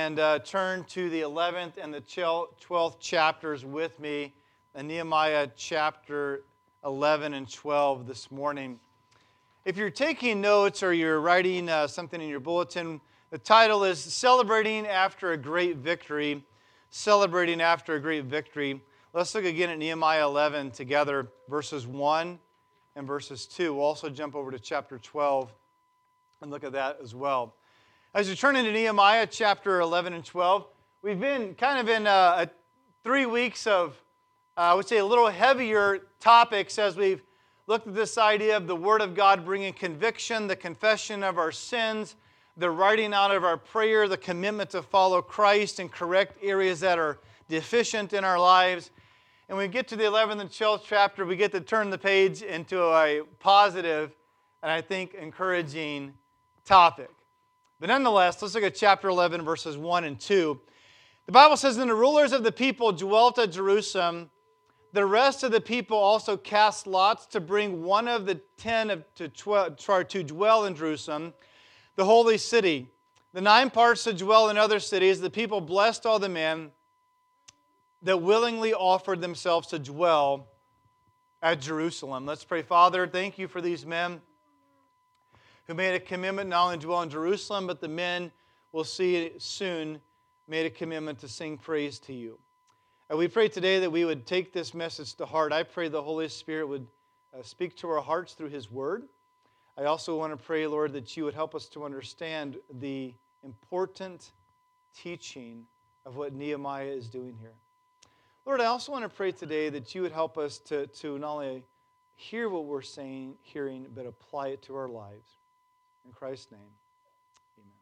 and turn to the 11th and the 12th chapters with me, in Nehemiah chapter 11 and 12 this morning. If you're taking notes or you're writing something in your bulletin, the title is Celebrating After a Great Victory. Celebrating After a Great Victory. Let's look again at Nehemiah 11 together, verses 1 and verses 2. We'll also jump over to chapter 12 and look at that as well. As you turn into Nehemiah chapter 11 and 12, we've been kind of in 3 weeks of, I would say, a little heavier topics as we've looked at this idea of the Word of God bringing conviction, the confession of our sins, the writing out of our prayer, the commitment to follow Christ and correct areas that are deficient in our lives. And when we get to the 11th and 12th chapter, we get to turn the page into a positive and I think encouraging topic. But nonetheless, let's look at chapter 11, verses 1 and 2. The Bible says, "And the rulers of the people dwelt at Jerusalem. The rest of the people also cast lots to bring one of the 10 to dwell in Jerusalem, the holy city. The 9 parts to dwell in other cities. The people blessed all the men that willingly offered themselves to dwell at Jerusalem." Let's pray. Father, thank you for these men who made a commitment not only to dwell in Jerusalem, but the men we'll see soon made a commitment to sing praise to you. And we pray today that we would take this message to heart. I pray the Holy Spirit would speak to our hearts through His Word. I also want to pray, Lord, that you would help us to understand the important teaching of what Nehemiah is doing here. Lord, I also want to pray today that you would help us to not only hear what we're hearing, but apply it to our lives. In Christ's name, amen.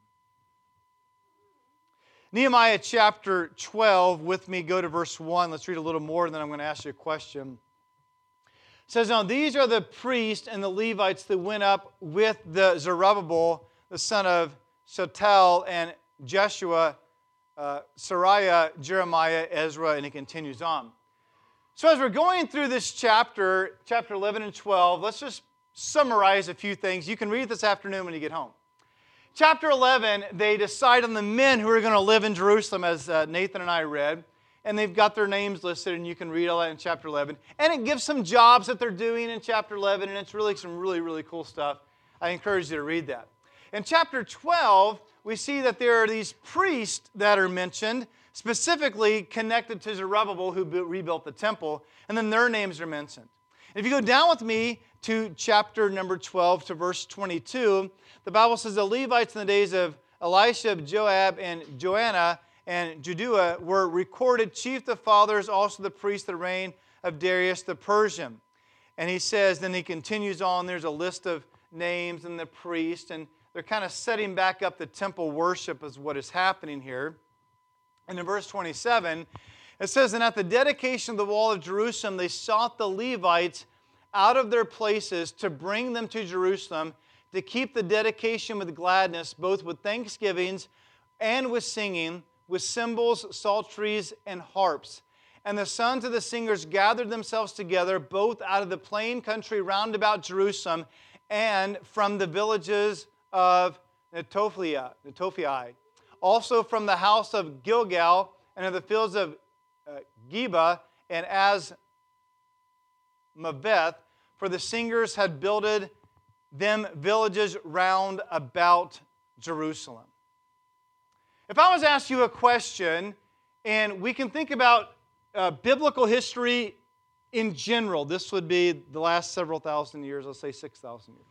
Nehemiah chapter 12, with me, go to verse 1. Let's read a little more, and then I'm going to ask you a question. It says, "Now these are the priests and the Levites that went up with the Zerubbabel, the son of Shealtiel, and Jeshua, Sariah, Jeremiah, Ezra," and it continues on. So as we're going through this chapter 11 and 12, let's just summarize a few things. You can read this afternoon when you get home. Chapter 11, they decide on the men who are going to live in Jerusalem, as Nathan and I read, and they've got their names listed, and you can read all that in chapter 11. And it gives some jobs that they're doing in chapter 11, and it's really some really, really cool stuff. I encourage you to read that. In chapter 12, we see that there are these priests that are mentioned, specifically connected to Zerubbabel, who rebuilt the temple, and then their names are mentioned. If you go down with me to chapter number 12 to verse 22, the Bible says the Levites in the days of Elisha, Joab, and Joanna, and Judua were recorded chief the fathers, also the priests, the reign of Darius the Persian. And he says, then he continues on, there's a list of names and the priests, and they're kind of setting back up the temple worship is what is happening here. And in verse 27, it says, "And at the dedication of the wall of Jerusalem, they sought the Levites out of their places to bring them to Jerusalem, to keep the dedication with gladness, both with thanksgivings and with singing, with cymbals, psalteries, and harps. And the sons of the singers gathered themselves together, both out of the plain country round about Jerusalem, and from the villages of Netophi, also from the house of Gilgal, and of the fields of Geba, and Maveth, for the singers had builded them villages round about Jerusalem." If I was to ask you a question, and we can think about biblical history in general, this would be the last several thousand years, let's say 6,000 years.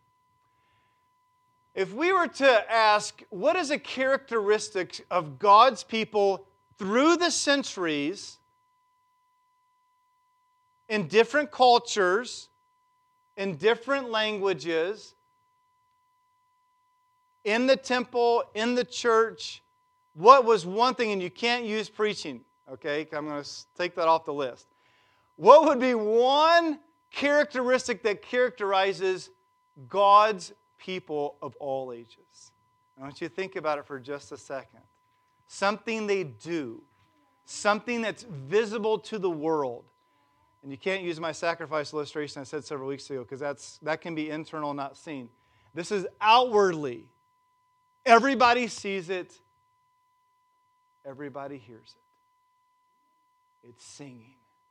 If we were to ask, what is a characteristic of God's people through the centuries, in different cultures, in different languages, in the temple, in the church, what was one thing, and you can't use preaching, okay? I'm going to take that off the list. What would be one characteristic that characterizes God's people of all ages? I want you to think about it for just a second. Something they do, something that's visible to the world. And you can't use my sacrifice illustration I said several weeks ago, because that can be internal, not seen. This is outwardly. Everybody sees it. everybody hears it. It's singing.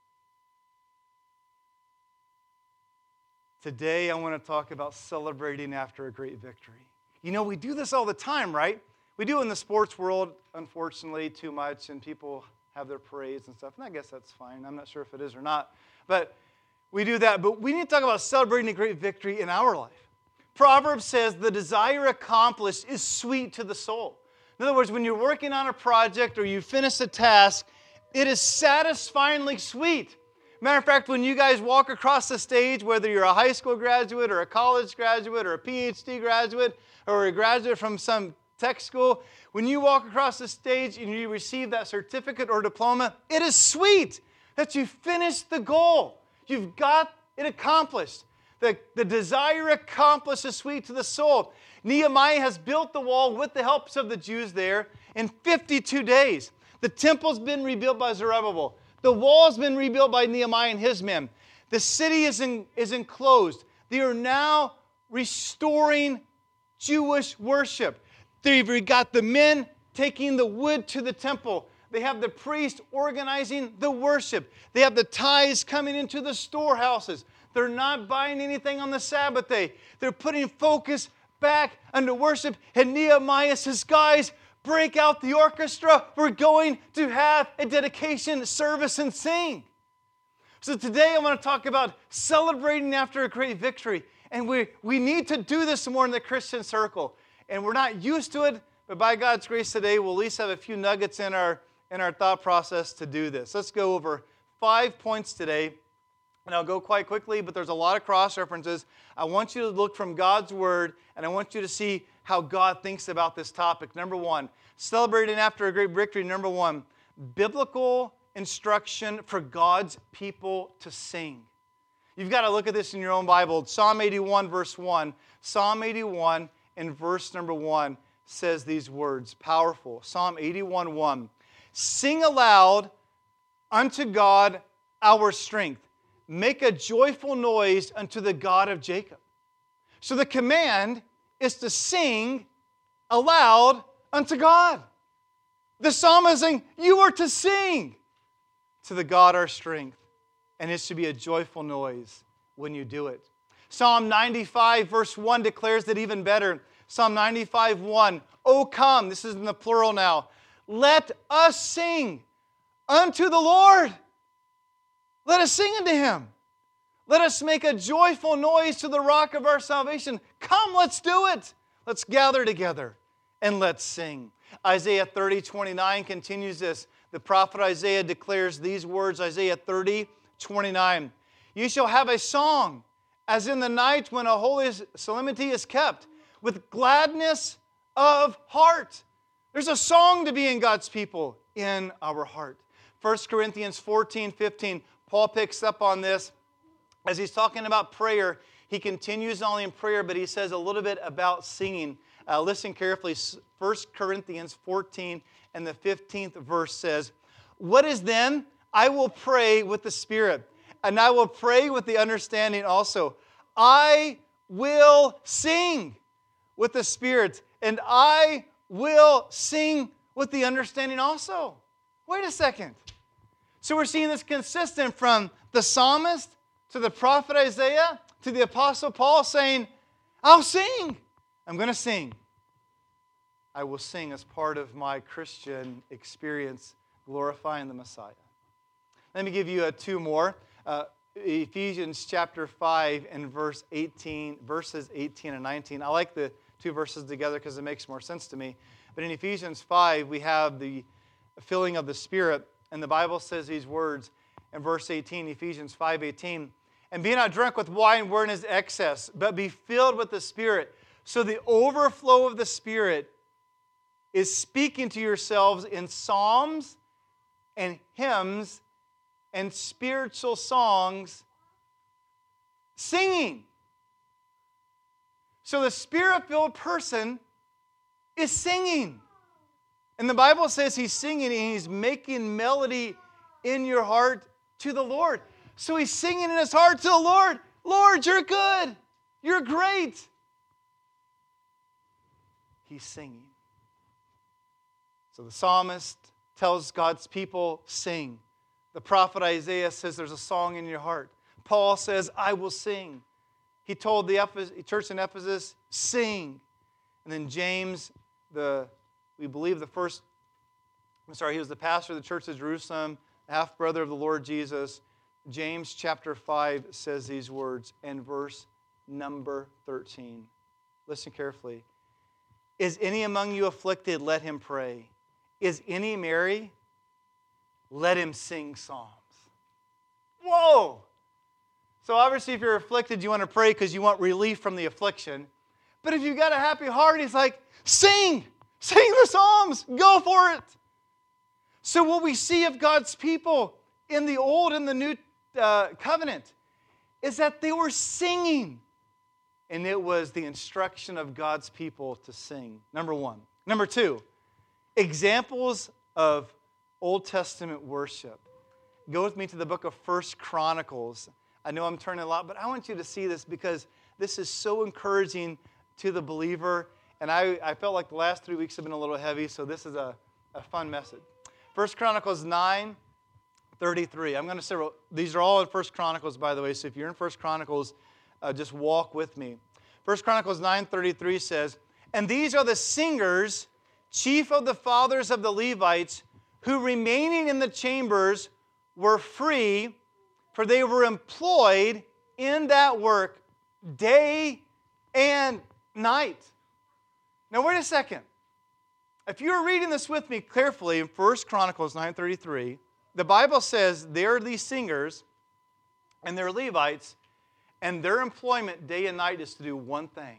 Today, I want to talk about celebrating after a great victory. You know, we do this all the time, right? We do in the sports world, unfortunately, too much, and people have their parades and stuff, and I guess that's fine. I'm not sure if it is or not, but we do that. But we need to talk about celebrating a great victory in our life. Proverbs says, the desire accomplished is sweet to the soul. In other words, when you're working on a project or you finish a task, it is satisfyingly sweet. Matter of fact, when you guys walk across the stage, whether you're a high school graduate or a college graduate or a PhD graduate or a graduate from some tech school, when you walk across the stage and you receive that certificate or diploma, it is sweet that you finished the goal. You've got it accomplished. The desire accomplished is sweet to the soul. Nehemiah has built the wall with the help of the Jews there in 52 days. The temple's been rebuilt by Zerubbabel. The wall's been rebuilt by Nehemiah and his men. The city is enclosed. They are now restoring Jewish worship. They've got the men taking the wood to the temple. They have the priest organizing the worship. They have the tithes coming into the storehouses. They're not buying anything on the Sabbath day. They're putting focus back into worship. And Nehemiah says, guys, break out the orchestra. We're going to have a dedication service and sing. So today I want to talk about celebrating after a great victory. And we need to do this more in the Christian circle. And we're not used to it, but by God's grace today, we'll at least have a few nuggets in our thought process to do this. Let's go over 5 points today. And I'll go quite quickly, but there's a lot of cross-references. I want you to look from God's Word, and I want you to see how God thinks about this topic. Number one, celebrating after a great victory. Number one, biblical instruction for God's people to sing. You've got to look at this in your own Bible. Psalm 81, verse 1. Psalm 81 in verse number 1 says these words, powerful. Psalm 81, 1. Sing aloud unto God our strength. Make a joyful noise unto the God of Jacob. So the command is to sing aloud unto God. The psalmist is saying, you are to sing to the God our strength. And it should be a joyful noise when you do it. Psalm 95 verse 1 declares it even better. Psalm 95, 1. O come, this is in the plural now. Let us sing unto the Lord. Let us sing unto Him. Let us make a joyful noise to the rock of our salvation. Come, let's do it. Let's gather together and let's sing. Isaiah 30, 29 continues this. The prophet Isaiah declares these words, Isaiah 30, 29. You shall have a song, as in the night when a holy solemnity is kept, with gladness of heart. There's a song to be in God's people, in our heart. 1 Corinthians 14, 15, Paul picks up on this. As he's talking about prayer, he continues not only in prayer, but he says a little bit about singing. Listen carefully. 1 Corinthians 14 and the 15th verse says, what is then? I will pray with the Spirit, and I will pray with the understanding also. I will sing with the Spirit, and I will sing with the understanding also. Wait a second. So we're seeing this consistent from the psalmist to the prophet Isaiah to the apostle Paul saying, I'll sing. I'm going to sing. I will sing as part of my Christian experience glorifying the Messiah. Let me give you two more. Ephesians chapter 5 and verses 18 and 19. I like the two verses together because it makes more sense to me. But in Ephesians 5, we have the filling of the Spirit. And the Bible says these words in verse 18, Ephesians 5:18. And be not drunk with wine wherein is excess, but be filled with the Spirit. So the overflow of the Spirit is speaking to yourselves in psalms and hymns and spiritual songs, singing. So the Spirit-filled person is singing. And the Bible says he's singing and he's making melody in your heart to the Lord. So he's singing in his heart to the Lord. Lord, you're good. You're great. He's singing. So the psalmist tells God's people, sing. The prophet Isaiah says there's a song in your heart. Paul says, I will sing. He told the church in Ephesus, sing. And then James, he was the pastor of the church of Jerusalem, half-brother of the Lord Jesus. James chapter 5 says these words in verse number 13. Listen carefully. Is any among you afflicted? Let him pray. Is any merry? Let him sing psalms. Whoa! So obviously if you're afflicted, you want to pray because you want relief from the affliction. But if you've got a happy heart, he's like, sing! Sing the psalms! Go for it! So what we see of God's people in the Old and the New Covenant is that they were singing. And it was the instruction of God's people to sing. Number one. Number two, examples of Old Testament worship. Go with me to the book of 1 Chronicles. I know I'm turning a lot, but I want you to see this because this is so encouraging to the believer. And I felt like the last 3 weeks have been a little heavy, so this is a fun message. 1 Chronicles 9:33. I'm going to say, these are all in 1 Chronicles, by the way, so if you're in 1 Chronicles, just walk with me. 1 Chronicles 9:33 says, and these are the singers, chief of the fathers of the Levites, who remaining in the chambers were free, for they were employed in that work day and night. Now wait a second. If you're reading this with me carefully in 1 Chronicles 9:33, the Bible says there are these singers and they're Levites, and their employment day and night is to do one thing.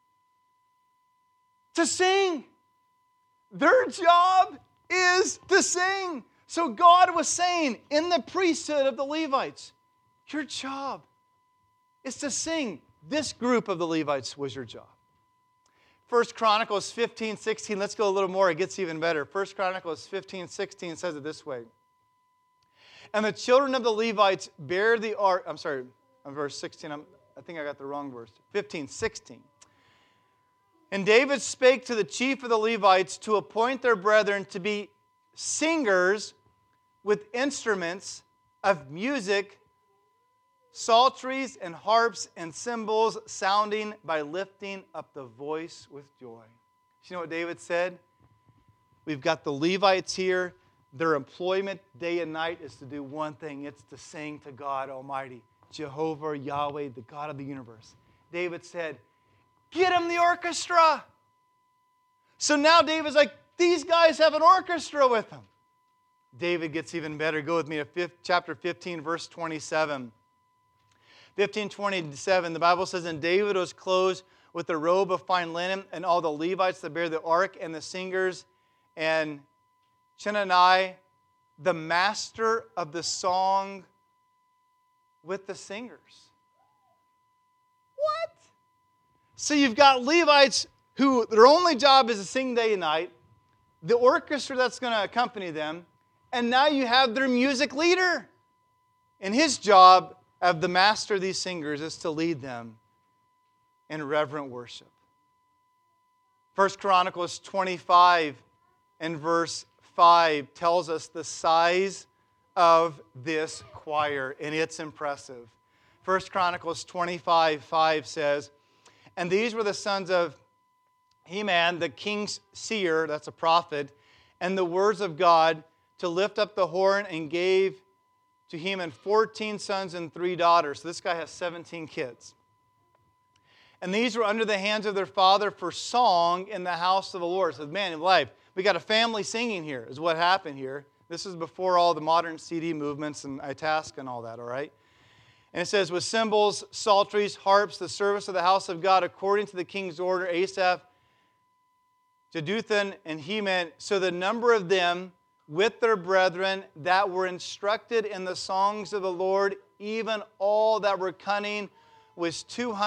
To sing. Their job is to sing. So God was saying in the priesthood of the Levites, your job is to sing. This group of the Levites was your job. 1 Chronicles 15:16, let's go a little more, it gets even better. 1 Chronicles 15:16 says it this way. And the children of the Levites bear the ark, verse 16, I think I got the wrong verse. 15:16. And David spake to the chief of the Levites to appoint their brethren to be singers with instruments of music, psalteries and harps and cymbals, sounding by lifting up the voice with joy. You know what David said? We've got the Levites here. Their employment day and night is to do one thing. It's to sing to God Almighty, Jehovah, Yahweh, the God of the universe. David said, get them the orchestra. So now David's like, these guys have an orchestra with them. David gets even better. Go with me to chapter 15, verse 27. 15:27, the Bible says, and David was clothed with a robe of fine linen, and all the Levites that bear the ark, and the singers, and Chenani, the master of the song, with the singers. What? So you've got Levites who their only job is to sing day and night, the orchestra that's going to accompany them, and now you have their music leader. And his job of the master of these singers is to lead them in reverent worship. 1 Chronicles 25 and verse 5 tells us the size of this choir, and it's impressive. 1 Chronicles 25:5 says, and these were the sons of Heman, the king's seer, that's a prophet, and the words of God to lift up the horn, and gave to Heman 14 sons and 3 daughters. So this guy has 17 kids. And these were under the hands of their father for song in the house of the Lord. So man in life, we got a family singing here, is what happened here. This is before all the modern CD movements and Itasca and all that, all right? And it says, with cymbals, psalteries, harps, the service of the house of God, according to the king's order, Asaph, Jeduthun, and Heman. So the number of them with their brethren that were instructed in the songs of the Lord, even all that were cunning, was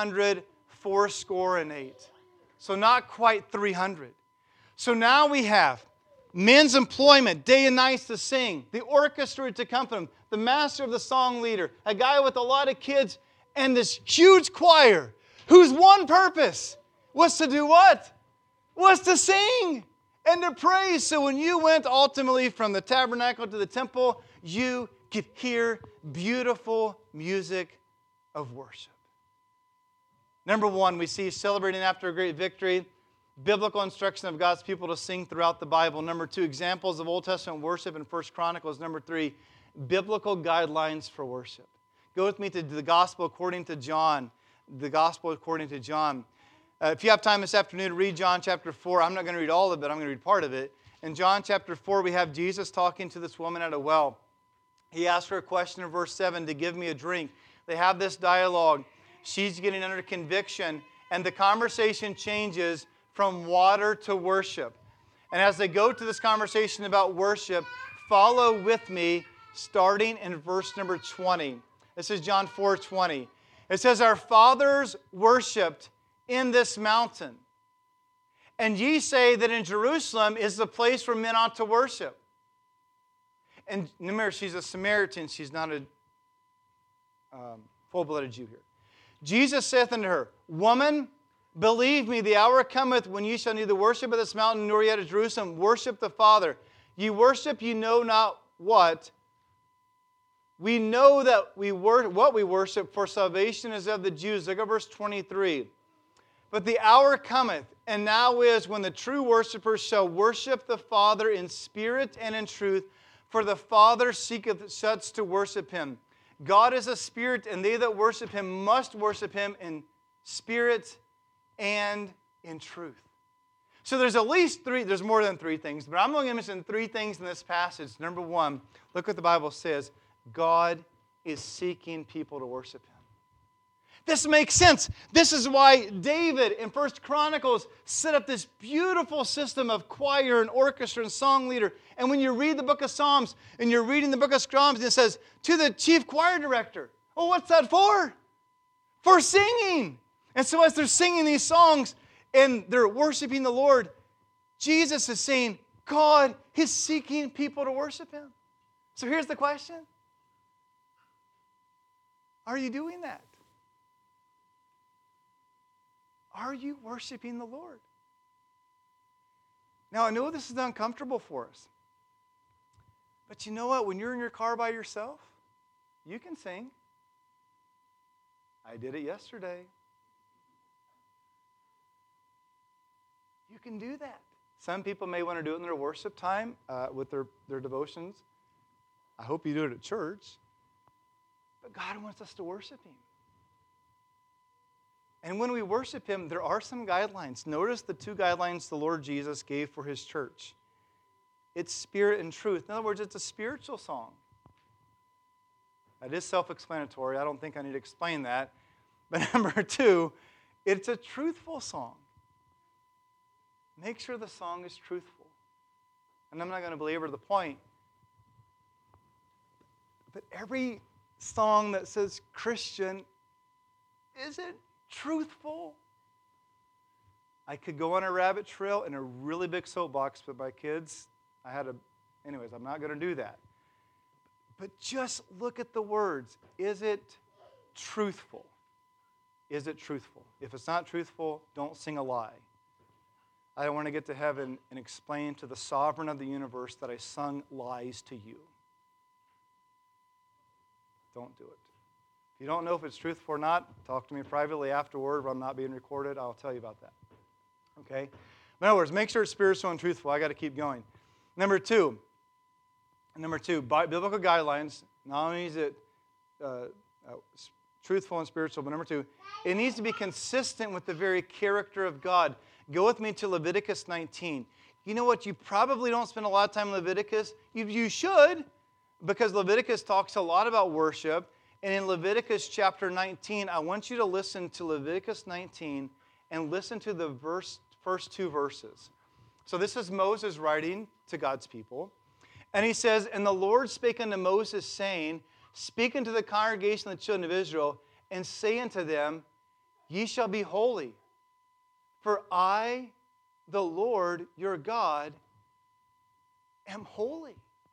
280. So not quite 300. So now we have men's employment, day and night to sing, the orchestra to accompany them, the master of the song leader, a guy with a lot of kids, and this huge choir whose one purpose was to do what? Was to sing. and to praise. So when you went ultimately from the tabernacle to the temple, you could hear beautiful music of worship. Number one, we see celebrating after a great victory, biblical instruction of God's people to sing throughout the Bible. Number two, examples of Old Testament worship in 1 Chronicles. Number three, biblical guidelines for worship. Go with me to the Gospel according to John. The Gospel according to John. If you have time this afternoon to read John chapter 4, I'm not going to read all of it, I'm going to read part of it. In John chapter 4, we have Jesus talking to this woman at a well. He asks her a question in verse 7 to give me a drink. They have this dialogue. She's getting under conviction, and the conversation changes from water to worship. And as they go to this conversation about worship, follow with me starting in verse number 20. This is John 4:20. It says, "Our fathers worshipped in this mountain. And ye say that in Jerusalem is the place where men ought to worship." And remember, she's a Samaritan. She's not a full-blooded Jew here. Jesus saith unto her, "Woman, believe me, the hour cometh when ye shall neither worship at this mountain nor yet at Jerusalem. Worship the Father. Ye worship, ye know not what. We know that what we worship, for salvation is of the Jews." Look at verse 23. "But the hour cometh, and now is, when the true worshipers shall worship the Father in spirit and in truth, for the Father seeketh such to worship Him. God is a spirit, and they that worship Him must worship Him in spirit and in truth." So there's at least three, there's more than three things, but I'm only going to mention three things in this passage. Number one, look what the Bible says. God is seeking people to worship Him. This makes sense. This is why David in 1 Chronicles set up this beautiful system of choir and orchestra and song leader. And when you read the book of Psalms and you're reading the book of Psalms, it says, to the chief choir director. Oh, what's that for? For singing. And so as they're singing these songs and they're worshiping the Lord, Jesus is saying, God is seeking people to worship Him. So here's the question. Are you doing that? Are you worshiping the Lord? Now, I know this is uncomfortable for us. But you know what? When you're in your car by yourself, you can sing. I did it yesterday. You can do that. Some people may want to do it in their worship time with their devotions. I hope you do it at church. But God wants us to worship Him. And when we worship Him, there are some guidelines. Notice the two guidelines the Lord Jesus gave for His church. It's spirit and truth. In other words, it's a spiritual song. That is self-explanatory. I don't think I need to explain that. But number two, it's a truthful song. Make sure the song is truthful. And I'm not going to belabor the point. But every song that says Christian isn't truthful. I could go on a rabbit trail in a really big soapbox, but my kids, anyways, I'm not going to do that. But just look at the words. Is it truthful? Is it truthful? If it's not truthful, don't sing a lie. I don't want to get to heaven and explain to the sovereign of the universe that I sung lies to you. Don't do it. If you don't know if it's truthful or not, talk to me privately afterward. If I'm not being recorded, I'll tell you about that. Okay? In other words, make sure it's spiritual and truthful. I got to keep going. Number two, biblical guidelines. Not only is it truthful and spiritual, but number two, it needs to be consistent with the very character of God. Go with me to Leviticus 19. You know what? You probably don't spend a lot of time in Leviticus. You should, because Leviticus talks a lot about worship. And in Leviticus chapter 19, I want you to listen to Leviticus 19 and listen to the first two verses. So this is Moses writing to God's people. And he says, "And the Lord spake unto Moses, saying, Speak unto the congregation of the children of Israel, and say unto them, Ye shall be holy, for I, the Lord your God, am holy."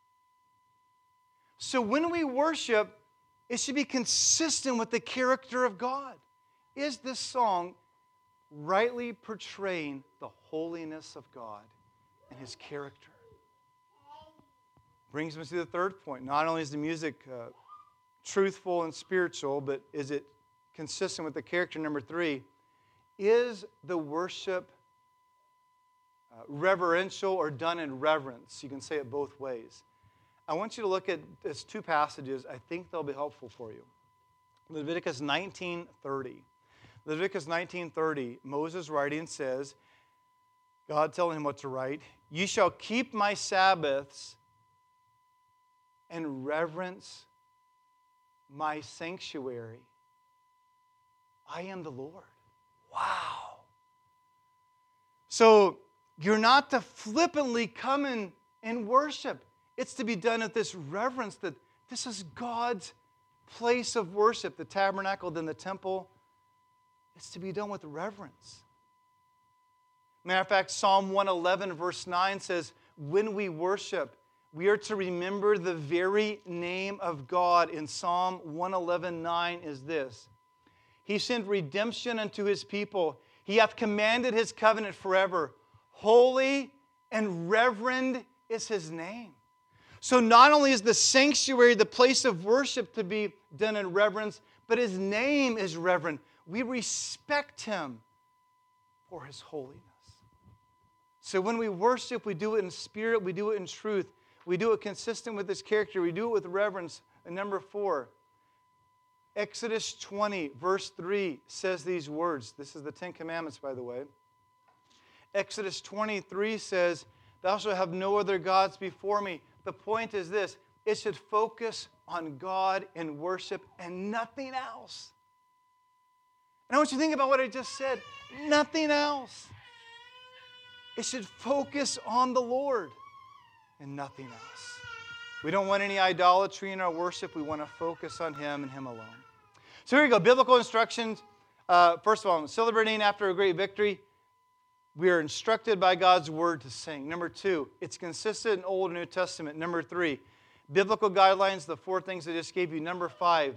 So when we worship, it should be consistent with the character of God. Is this song rightly portraying the holiness of God and His character. Brings me to the third point. Not only is the music truthful and spiritual, but is it consistent with the character? Number 3, is the worship reverential or done in reverence? You can say it both ways. I want you to look at these 2 passages. I think they'll be helpful for you. Leviticus 19:30. Leviticus 19:30, Moses writing says, God telling him what to write, "You shall keep my Sabbaths and reverence my sanctuary. I am the Lord." Wow. So you're not to flippantly come in and worship. It's to be done at this reverence that this is God's place of worship, the tabernacle, then the temple. It's to be done with reverence. Matter of fact, Psalm 111 verse 9 says, when we worship, we are to remember the very name of God. In Psalm 111:9 is this: He sent redemption unto His people. He hath commanded His covenant forever. Holy and reverend is His name. So not only is the sanctuary, the place of worship, to be done in reverence, but His name is reverend. We respect Him for His holiness. So when we worship, we do it in spirit, we do it in truth. We do it consistent with His character. We do it with reverence. And number 4, Exodus 20, verse 3 says these words. This is the 10 Commandments, by the way. Exodus 23 says, "Thou shalt have no other gods before me." The point is this: it should focus on God in worship and nothing else. And I want you to think about what I just said. Nothing else. It should focus on the Lord and nothing else. We don't want any idolatry in our worship. We want to focus on Him and Him alone. So here we go. Biblical instructions. First of all, celebrating after a great victory. We are instructed by God's Word to sing. Number 2, it's consistent in Old and New Testament. Number 3, biblical guidelines, the 4 things I just gave you. Number 5,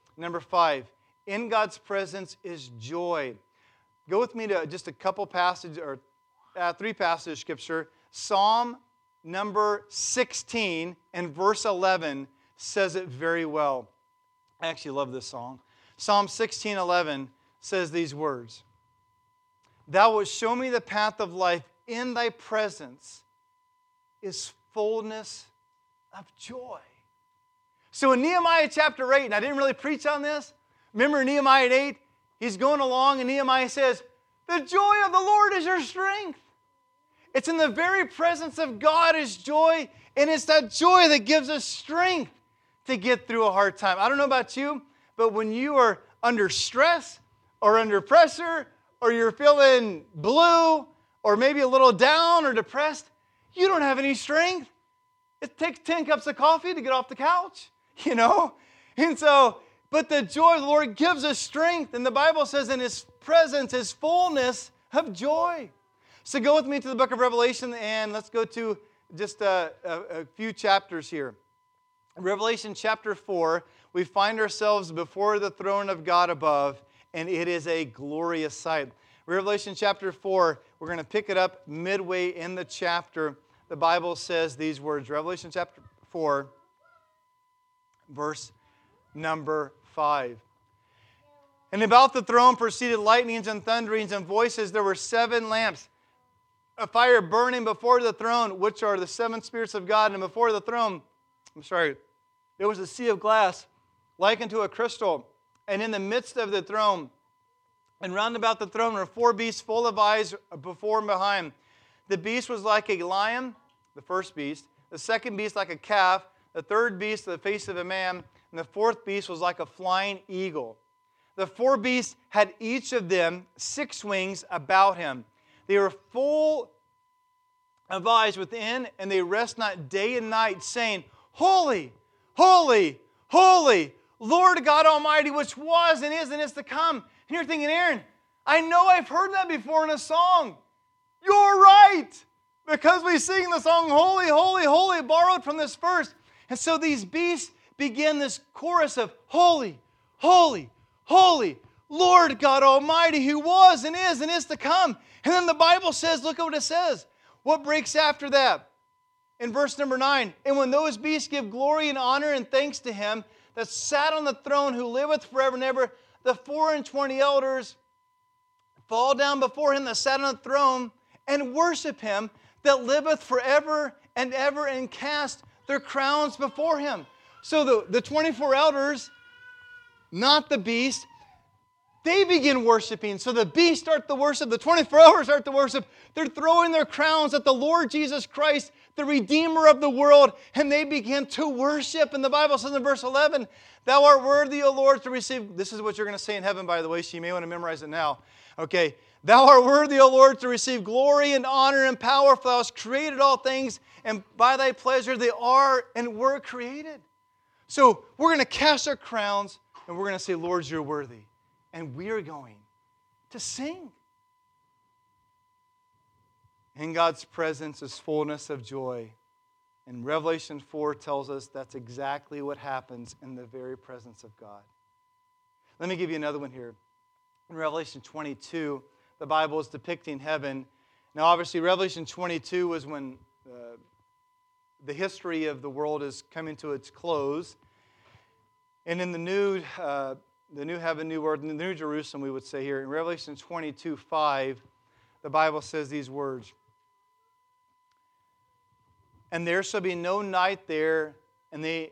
in God's presence is joy. Go with me to just a couple passages, or 3 passages of Scripture. Psalm number 16 and verse 11 says it very well. I actually love this song. Psalm 16:11 says these words: Thou wilt show me the path of life. In Thy presence is fullness of joy. So in Nehemiah chapter 8, and I didn't really preach on this. Remember Nehemiah 8? He's going along and Nehemiah says, the joy of the Lord is your strength. It's in the very presence of God is joy, and it's that joy that gives us strength to get through a hard time. I don't know about you, but when you are under stress or under pressure, or you're feeling blue, or maybe a little down or depressed, you don't have any strength. It takes 10 cups of coffee to get off the couch, you know? And so, but the joy of the Lord gives us strength. And the Bible says in His presence is fullness of joy. So go with me to the book of Revelation, and let's go to just a few chapters here. Revelation chapter 4, we find ourselves before the throne of God above, and it is a glorious sight. Revelation chapter 4, we're going to pick it up midway in the chapter. The Bible says these words. Revelation chapter 4, verse number 5. And about the throne proceeded lightnings and thunderings and voices. There were 7 lamps, a fire burning before the throne, which are the 7 spirits of God. And before the throne, there was a sea of glass, like unto a crystal. And in the midst of the throne, and round about the throne were 4 beasts full of eyes before and behind. The beast was like a lion, the first beast. The second beast like a calf. The third beast the face of a man. And the 4th beast was like a flying eagle. The 4 beasts had each of them 6 wings about him. They were full of eyes within, and they rest not day and night, saying, Holy, holy, holy, Lord God Almighty, which was and is to come. And you're thinking, Aaron, I know I've heard that before in a song. You're right, because we sing the song, Holy, holy, holy, borrowed from this verse. And so these beasts begin this chorus of Holy, holy, holy, Lord God Almighty, who was and is to come. And then the Bible says, look at what it says. What breaks after that? In verse number 9, and when those beasts give glory and honor and thanks to him that sat on the throne, who liveth forever and ever, the 24 elders fall down before him that sat on the throne and worship him that liveth forever and ever, and cast their crowns before him. So the 24 elders, not the beast, they begin worshiping. So the beast start the worship. The 24 elders start the worship. They're throwing their crowns at the Lord Jesus Christ, the Redeemer of the world, and they begin to worship. And the Bible says in verse 11, thou art worthy, O Lord, to receive. This is what you're going to say in heaven, by the way, so you may want to memorize it now. Okay. Thou art worthy, O Lord, to receive glory and honor and power, for thou hast created all things, and by thy pleasure they are and were created. So we're going to cast our crowns, and we're going to say, Lord, you're worthy. And we are going to sing. In God's presence is fullness of joy. And Revelation 4 tells us that's exactly what happens in the very presence of God. Let me give you another one here. In Revelation 22, the Bible is depicting heaven. Now, obviously, Revelation 22 was when the history of the world is coming to its close. And in the new heaven, new earth, the new Jerusalem, we would say here, in Revelation 22:5, the Bible says these words, and there shall be no night there, and they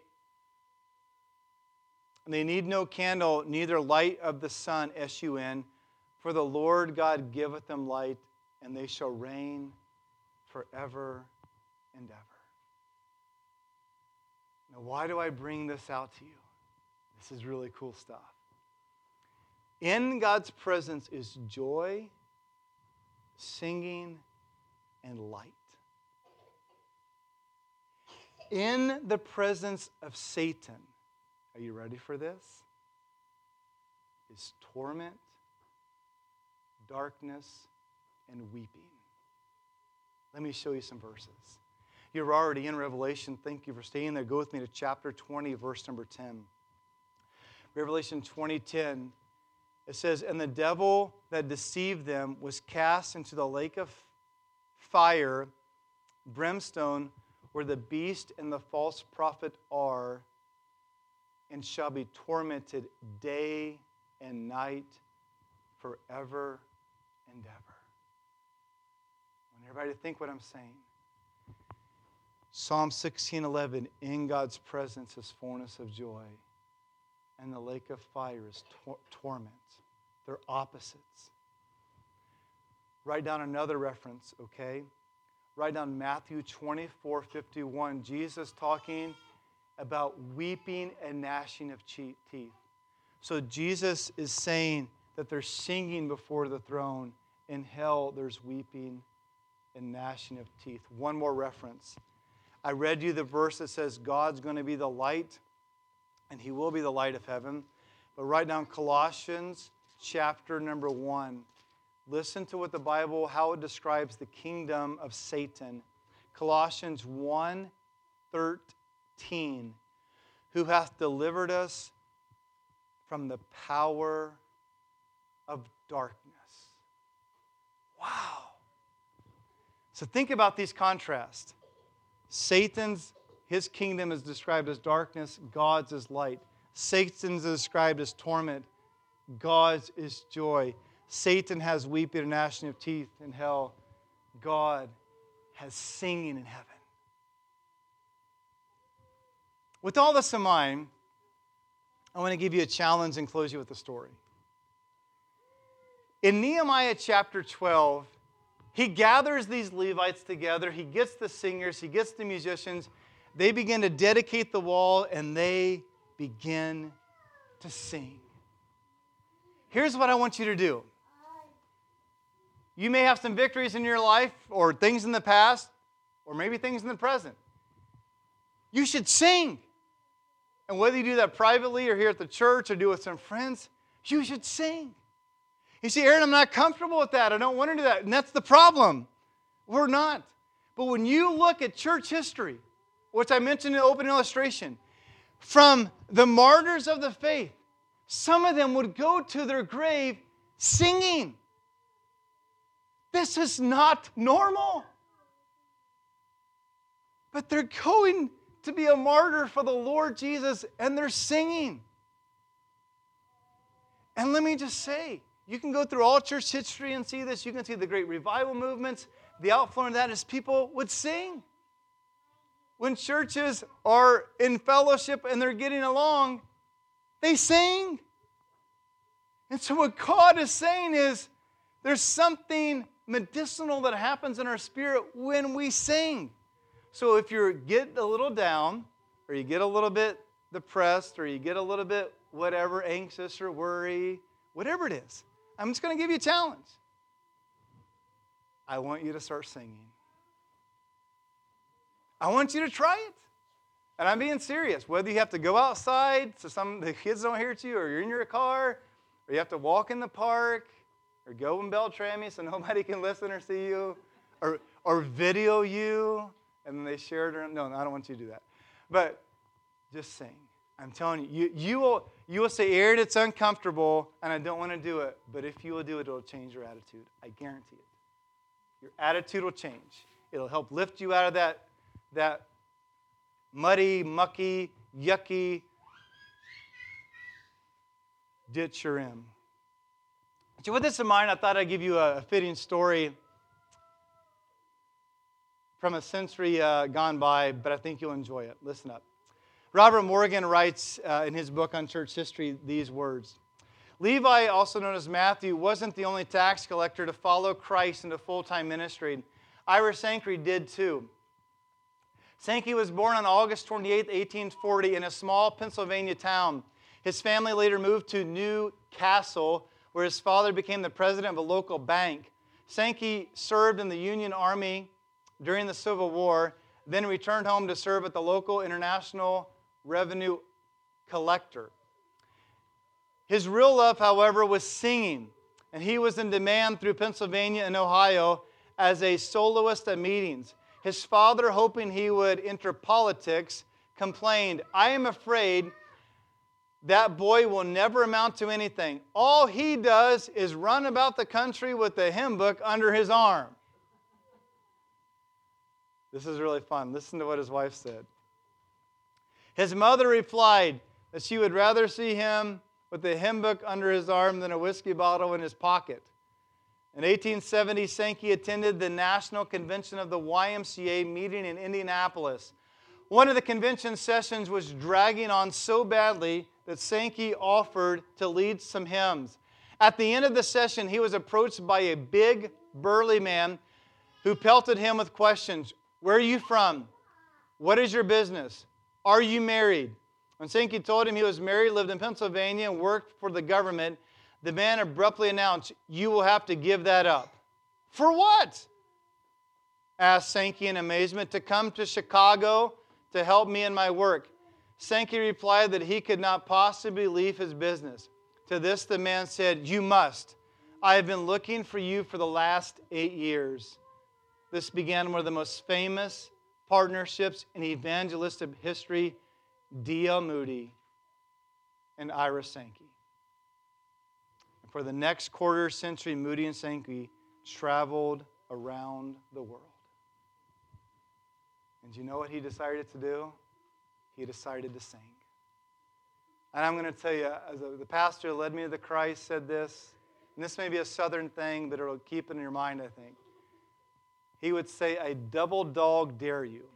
need no candle, neither light of the sun, S-U-N, for the Lord God giveth them light, and they shall reign forever and ever. Now, why do I bring this out to you? This is really cool stuff. In God's presence is joy, singing, and light. In the presence of Satan, are you ready for this? Is torment, darkness, and weeping. Let me show you some verses. You're already in Revelation. Thank you for staying there. Go with me to chapter 20, verse number 10. Revelation 20:10. It says, and the devil that deceived them was cast into the lake of fire, brimstone, where the beast and the false prophet are, and shall be tormented day and night forever and ever. I want everybody to think what I'm saying. Psalm 16:11, in God's presence is fullness of joy, and the lake of fire is torment. They're opposites. Write down another reference, okay? Write down Matthew 24:51. Jesus talking about weeping and gnashing of teeth. So Jesus is saying that they're singing before the throne. In hell, there's weeping and gnashing of teeth. One more reference. I read you the verse that says God's going to be the light, and he will be the light of heaven. But write down Colossians chapter number 1. Listen to what the Bible, how it describes the kingdom of Satan. Colossians 1:13. Who hath delivered us from the power of darkness. Wow. So think about these contrasts. His kingdom is described as darkness, God's is light. Satan's is described as torment, God's is joy. Satan has weeping and gnashing of teeth in hell. God has singing in heaven. With all this in mind, I want to give you a challenge and close you with a story. In Nehemiah chapter 12, he gathers these Levites together. He gets the singers. He gets the musicians. They begin to dedicate the wall, and they begin to sing. Here's what I want you to do. You may have some victories in your life, or things in the past, or maybe things in the present. You should sing. And whether you do that privately or here at the church or do it with some friends, you should sing. You see, Aaron, I'm not comfortable with that. I don't want to do that. And that's the problem. We're not. But when you look at church history, which I mentioned in the open illustration, from the martyrs of the faith, some of them would go to their grave singing. This is not normal. but they're going to be a martyr for the Lord Jesus, and they're singing. And let me just say, you can go through all church history and see this. You can see the great revival movements. The outflowing of that is people would sing. When churches are in fellowship and they're getting along, they sing. And so what God is saying is, there's something medicinal that happens in our spirit when we sing. So if you get a little down, or you get a little bit depressed, or you get a little bit whatever, anxious or worry, whatever it is, I'm just going to give you a challenge. I want you to start singing. I want you to try it. And I'm being serious. Whether you have to go outside so the kids don't hear you, or you're in your car, or you have to walk in the park, or go in Beltrami so nobody can listen or see you, or video you, and then they share it. No, I don't want you to do that. But just sing. I'm telling you, you will say, Aaron, it's uncomfortable, and I don't want to do it. But if you will do it, it'll change your attitude. I guarantee it. Your attitude will change. It'll help lift you out of that muddy, mucky, yucky ditch you're in. So with this in mind, I thought I'd give you a fitting story from a century gone by, but I think you'll enjoy it. Listen up. Robert Morgan writes in his book on church history these words. Levi, also known as Matthew, wasn't the only tax collector to follow Christ into full-time ministry. Ira Sankey did too. Sankey was born on August 28, 1840 in a small Pennsylvania town. His family later moved to New Castle, where his father became the president of a local bank. Sankey served in the Union Army during the Civil War, then returned home to serve at the local International Revenue Collector. His real love, however, was singing, and he was in demand through Pennsylvania and Ohio as a soloist at meetings. His father, hoping he would enter politics, complained, I am afraid that boy will never amount to anything. All he does is run about the country with a hymn book under his arm. This is really fun. Listen to what his wife said. His mother replied that she would rather see him with a hymn book under his arm than a whiskey bottle in his pocket. In 1870, Sankey attended the National Convention of the YMCA meeting in Indianapolis. One of the convention sessions was dragging on so badly that Sankey offered to lead some hymns. At the end of the session, he was approached by a big, burly man who pelted him with questions. Where are you from? What is your business? Are you married? When Sankey told him he was married, lived in Pennsylvania, and worked for the government, the man abruptly announced, you will have to give that up. For what? Asked Sankey in amazement. To come to Chicago to help me in my work. Sankey replied that he could not possibly leave his business. To this the man said, you must. I have been looking for you for the last 8 years. This began one of the most famous partnerships in evangelistic history, D.L. Moody and Ira Sankey. And for the next quarter century, Moody and Sankey traveled around the world. And do you know what he decided to do? He decided to sing. And I'm going to tell you, as the pastor who led me to the Christ said this, and this may be a southern thing, but it'll keep it in your mind, I think. He would say, I double dog dare you.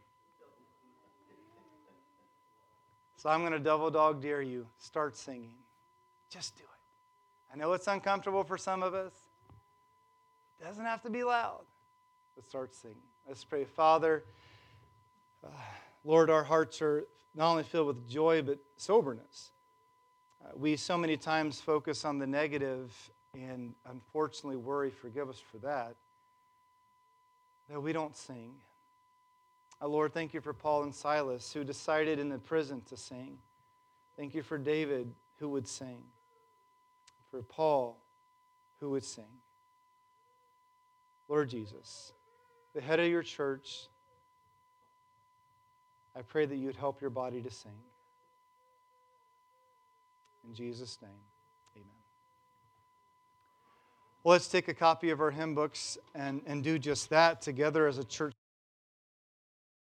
So I'm going to double dog dare you. Start singing. Just do it. I know it's uncomfortable for some of us. It doesn't have to be loud. But start singing. Let's pray. Father, Lord, our hearts are not only filled with joy, but soberness. We so many times focus on the negative and unfortunately worry, forgive us for that we don't sing. Lord, thank you for Paul and Silas who decided in the prison to sing. Thank you for David who would sing. For Paul who would sing. Lord Jesus, the head of your church, I pray that you would help your body to sing. In Jesus' name, amen. Well, let's take a copy of our hymn books and do just that together as a church.